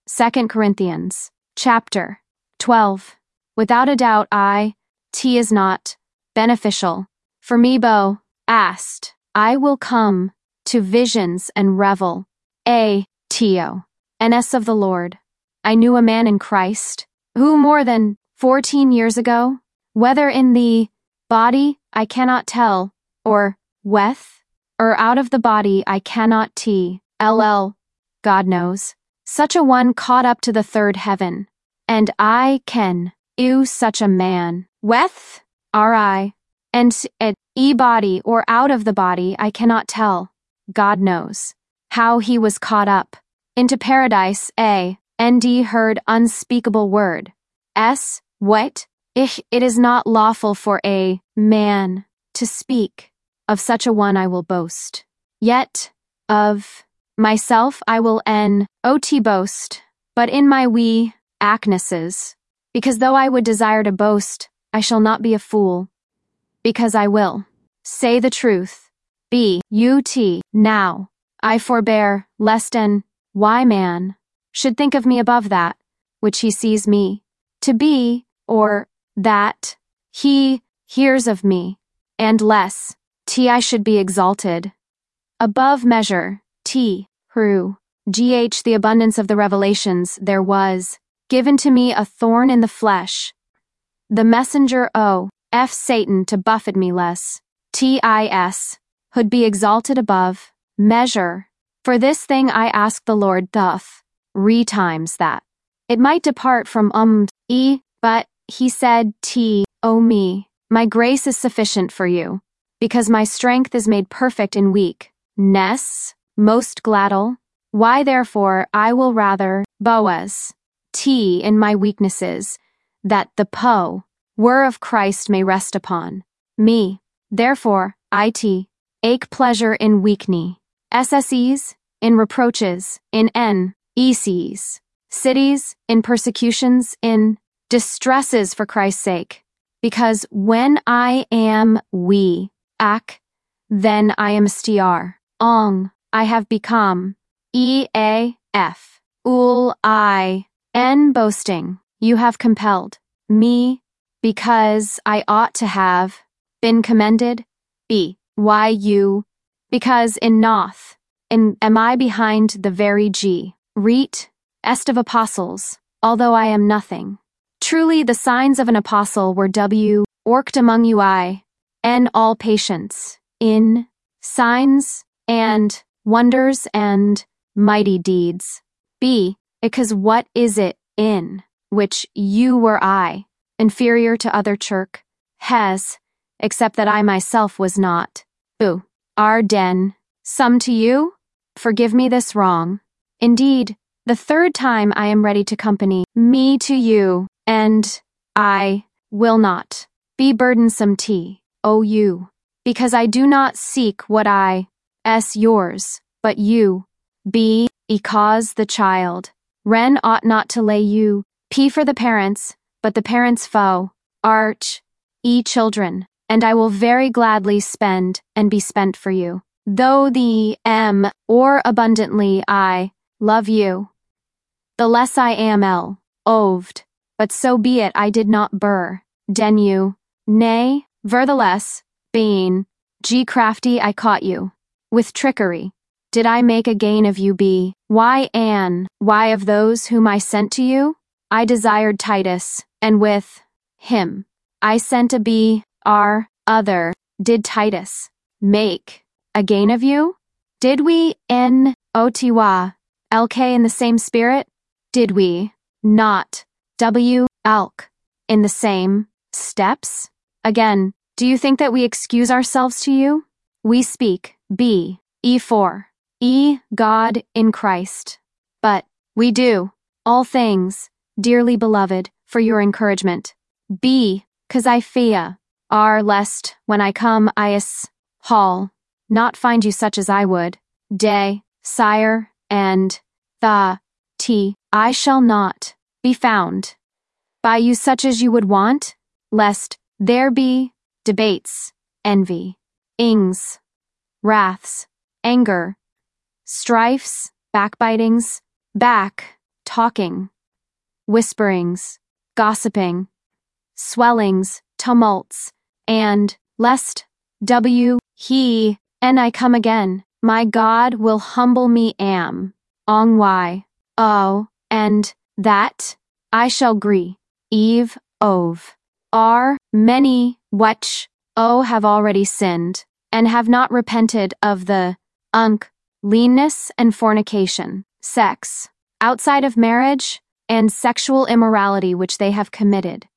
2 Corinthians, chapter 12. Without a doubt T is not beneficial. For me Bo asked, I will come to visions and revel. T-O-N-S of the Lord. I knew a man in Christ, who more than 14 years ago, whether in the body I cannot tell, or with, or out of the body I cannot tell, God knows, such a one caught up to the third heaven, and I can, such a man, with, and body or out of the body I cannot tell, God knows, how he was caught up, into paradise, and heard unspeakable word, what? It is not lawful for a man to speak. Of such a one I will boast. Yet, of myself I will not boast, but in my weaknesses, because though I would desire to boast, I shall not be a fool, because I will say the truth. Now, I forbear, lest man should think of me above that, which he sees me to be, or that he hears of me, and less, I should be exalted above measure, through the abundance of the revelations there was given to me a thorn in the flesh, the messenger Satan to buffet me less, hould be exalted above measure. For this thing I ask the Lord doth, times that it might depart from but he said, me, my grace is sufficient for you, because my strength is made perfect in weakness. Most gladdle. Why therefore I will rather Boaz in my weaknesses, that the were of Christ may rest upon me. Therefore ake pleasure in weaknesses, in reproaches, in cities, in persecutions, in distresses for Christ's sake, because when I am weak, then I am I have become boasting. You have compelled me, because I ought to have been commended. Why you? Because in Noth, am I behind the very est of apostles, although I am nothing. Truly the signs of an apostle were worked among you all patience, in signs, and wonders, and mighty deeds. Because what is it, in which you were inferior to other church, except that I myself was not, some to you? Forgive me this wrong. Indeed, the third time I am ready to accompany me to you, and I will not be burdensome you, because I do not seek what yours, but you, because the child, ought not to lay you, for the parents, but the parents' foe, children, and I will very gladly spend and be spent for you, though the or abundantly I love you. The less I am oved, but so be it I did not den you, nay, vertheless, being crafty I caught you. With trickery, did I make a gain of you why of those whom I sent to you? I desired Titus, and with him I sent a other. Did Titus make a gain of you? Did we lk in the same spirit? Did we not alk in the same steps? Again, do you think that we excuse ourselves to you? We speak for God in Christ. But we do all things, dearly beloved, for your encouragement. 'Cause I fear lest when I come hall not find you such as I would, sire, and I shall not be found by you such as you would want, lest there be debates, envy, ings, wraths, anger, strifes, backbitings, talking, whisperings, gossiping, swellings, tumults, and, lest, and I come again, my God will humble me ong y, and, that, I shall gree, eve, ove, are, many, which, have already sinned, and have not repented of the, leanness and fornication, sex, outside of marriage, and sexual immorality which they have committed.